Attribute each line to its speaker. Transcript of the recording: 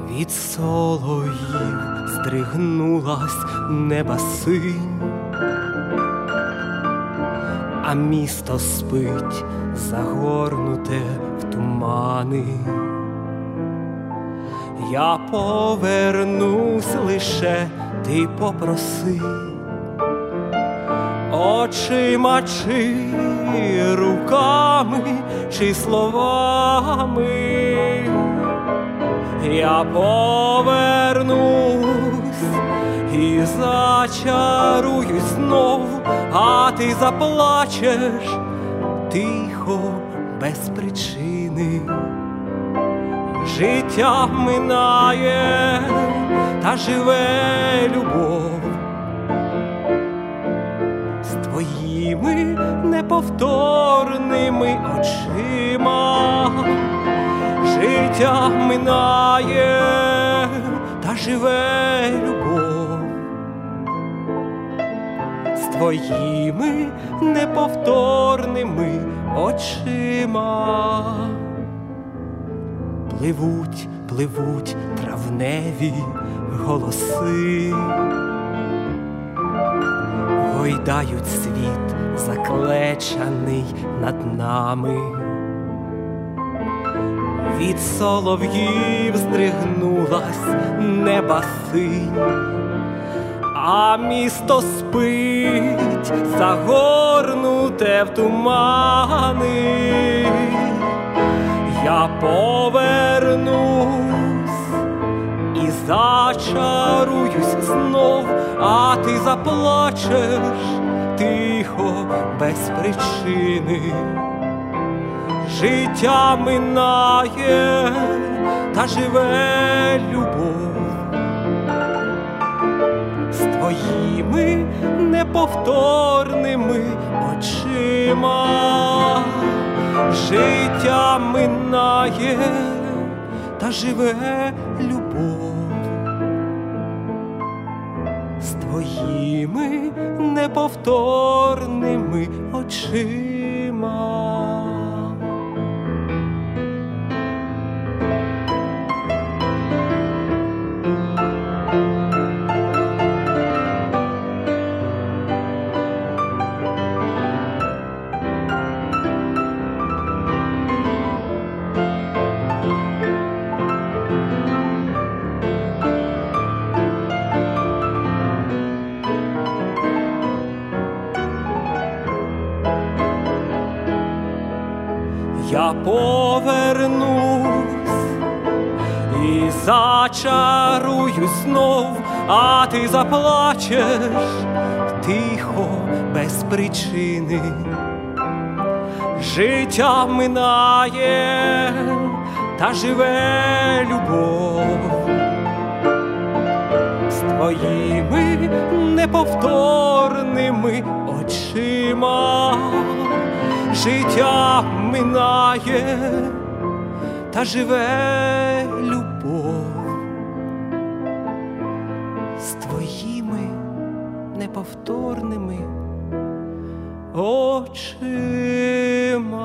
Speaker 1: Від солов'їв здригнулась неба синь, а місто спить, загорнуте в тумани. Я повернусь, лише ти попроси, очима чи руками, чи словами. Я повернусь і зачаруюсь знов, а ти заплачеш тихо, без причини. Життя минає, та живе любов. З твоїми неповторними очима. Життя минає, та живе любов. З твоїми неповторними очима. Пливуть, пливуть травневі голоси, гойдають світ заклечаний над нами. Від солов'їв здригнулась неба синь, а місто спить, загорнуте в тумани. Я повернусь і зачаруюсь знов, а ти заплачеш тихо, без причини. Життя минає, та живе любов. З твоїми неповторними очима. Життя минає, та живе любов. З твоїми неповторними очима. Я повернусь і зачаруюсь знов, а ти заплачеш тихо, без причини. Життя минає, та живе любов. З твоїми неповторними очима. Життя минає, та живе любов. З твоїми неповторними очима.